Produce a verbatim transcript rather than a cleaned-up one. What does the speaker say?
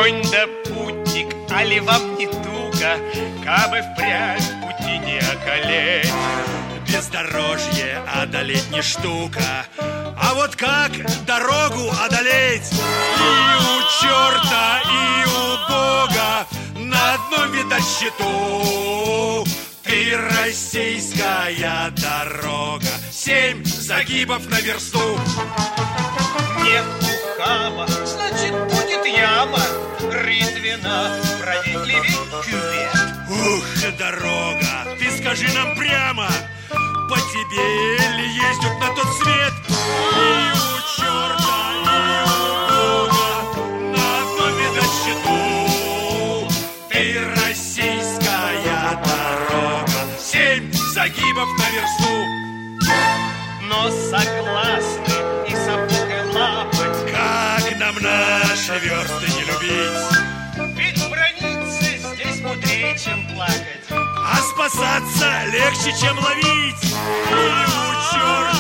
конь да путник, али вам не туго, кабы впрямь в пути не околеть. Бездорожье одолеть не штука, а вот как дорогу одолеть? И у черта, и у Бога на одном видать счету. Ты российская дорога, семь загибов на версту. Нет ухаба, значит будет яма, рытвина, правее левей кювет. Ух, дорога, ты скажи нам прямо, по тебе ли ездят на тот свет? И у черта, и у Бога на одном видать счету. Ты российская дорога, семь загибов на версту. Но согласны и сапог, и лапоть. Как нам наши версты не любить? Ведь браниться здесь мудрее, чем плакать, а спасаться легче, чем ловить. И у черта,